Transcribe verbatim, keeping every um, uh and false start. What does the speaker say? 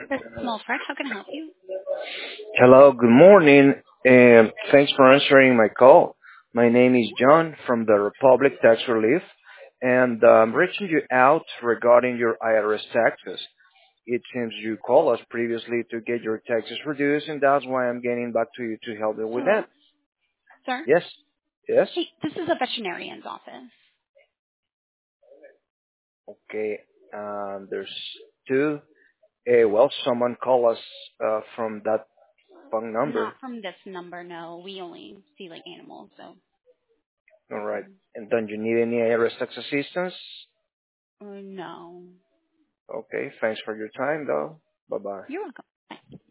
This is Small Fred. How can I help you? Hello, good morning, and thanks for answering my call. My name is John from the Republic Tax Relief, and uh, I'm reaching you out regarding your I R S taxes. It seems you called us previously to get your taxes reduced, and that's why I'm getting back to you to help you with Hello, that. sir. Yes, yes. Hey, this is a veterinarian's office. Okay, um, there's two. Uh, well, someone called us uh, from that phone Not number. from this number, no. We only see like animals, so. All right. Mm, And don't you need any I R S tax assistance? uh, no. Okay, thanks for your time, though. Bye-bye. You're welcome. Bye.